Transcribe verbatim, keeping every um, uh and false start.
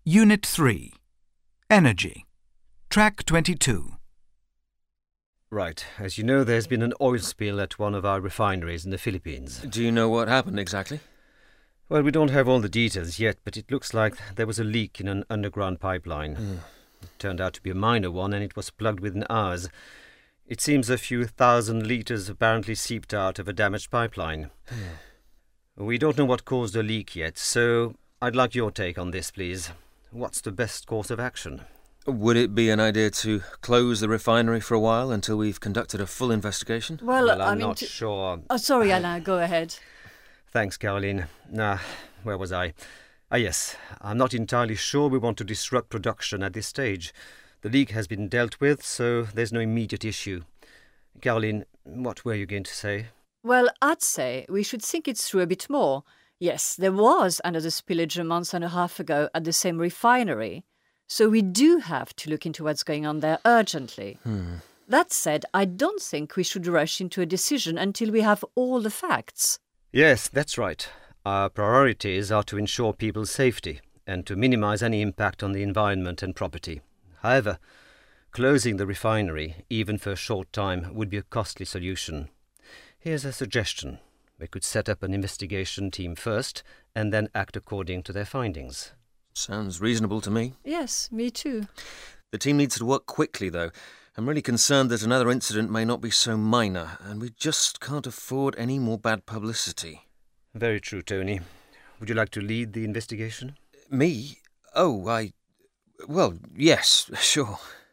Unit three. Energy. Track twenty-two. Right. As you know, there's been an oil spill at one of our refineries in the Philippines. Do you know what happened exactly? Well, we don't have all the details yet, but it looks like there was a leak in an underground pipeline. Mm. It turned out to be a minor one, and it was plugged within hours. It seems a few thousand litres apparently seeped out of a damaged pipeline. Mm. We don't know what caused the leak yet, so I'd like your take on this, please. What's the best course of action? Would it be an idea to close the refinery for a while until we've conducted a full investigation? Well, well I'm I mean not to... sure. Oh, sorry, Alain, go ahead. Thanks, Caroline. Now, where was I? Ah, yes. I'm not entirely sure we want to disrupt production at this stage. The leak has been dealt with, so there's no immediate issue. Caroline, what were you going to say? Well, I'd say we should think it through a bit more. Yes, there was another spillage a month and a half ago at the same refinery, so we do have to look into what's going on there urgently. Hmm. That said, I don't think we should rush into a decision until we have all the facts. Yes, that's right. Our priorities are to ensure people's safety and to minimise any impact on the environment and property. However, closing the refinery, even for a short time, would be a costly solution. Here's a suggestion. We could set up an investigation team first and then act according to their findings. Sounds reasonable to me. Yes, me too. The team needs to work quickly, though. I'm really concerned that another incident may not be so minor, and we just can't afford any more bad publicity. Very true, Tony. Would you like to lead the investigation? Me? Oh, I... Well, yes, sure.